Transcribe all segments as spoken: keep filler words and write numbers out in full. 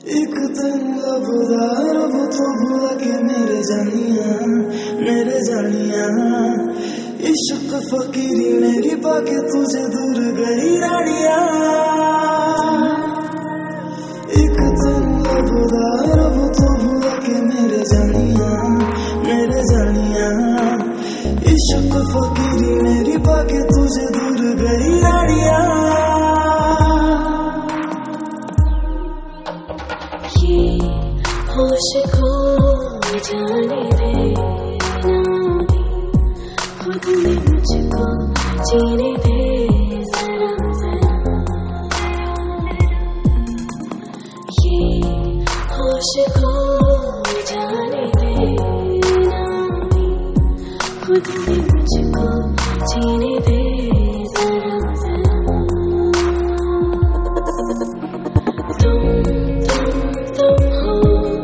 एक दिन लबदा रब तो भूला के मेरे जानिया मेरे जानिया इश्क फकीरी मेरी पाके तुझे दूर गई रानिया। एक दिन लबदा रब तो भूला के मेरे जानिया मेरे जानिया इश्क फकीरी मेरी पाके तुझे दूर गई रानिया। होश खो जाने दे ना खुद में मुझको जीने दे जरा जरा। ये होश खो जाने दे ना खुद में मुझको जीने दे जरा जरा। तुम तुम तुम हो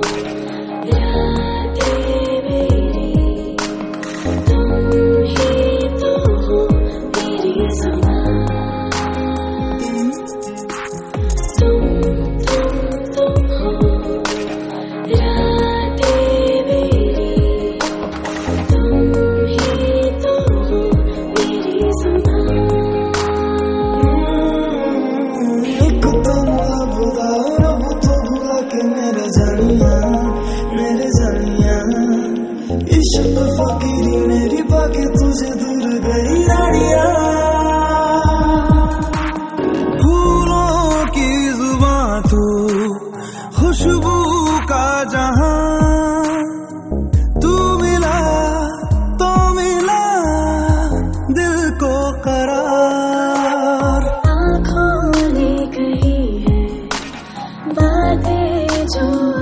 मेरे जानिया इश्क फकीरी मेरी पाके तुझे दूर गई रानिया। फूलों की जुबां तू खुशबू का जहां तू मिला तो मिला दिल को करार। आँखों ने कही है बातें जो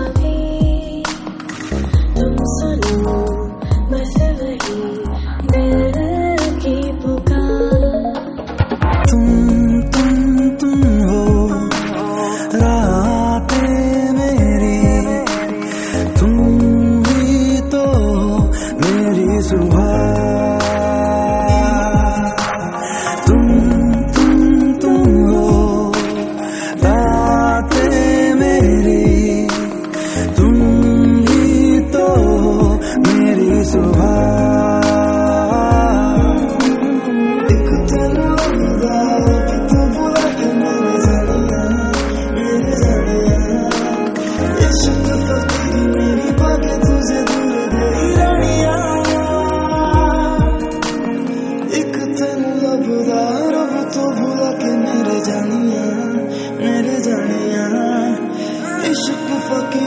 सुनो बस वही दिल की पुकार। तुम तुम तुम हो रातें मेरी तुम ही तो मेरी सुबह। तुम तुम तुम हो रातें मेरी तुम मेरी सुबह। एक दिन लबदा तू भूला के मेरे जानिया मेरे जानिया इश्क फकीरी मेरी पाके तुझे दूर गई रानिया। एक दिन लबदा रब तो भूला के मेरे जानिया मेरे जानिया इश्क फकीरी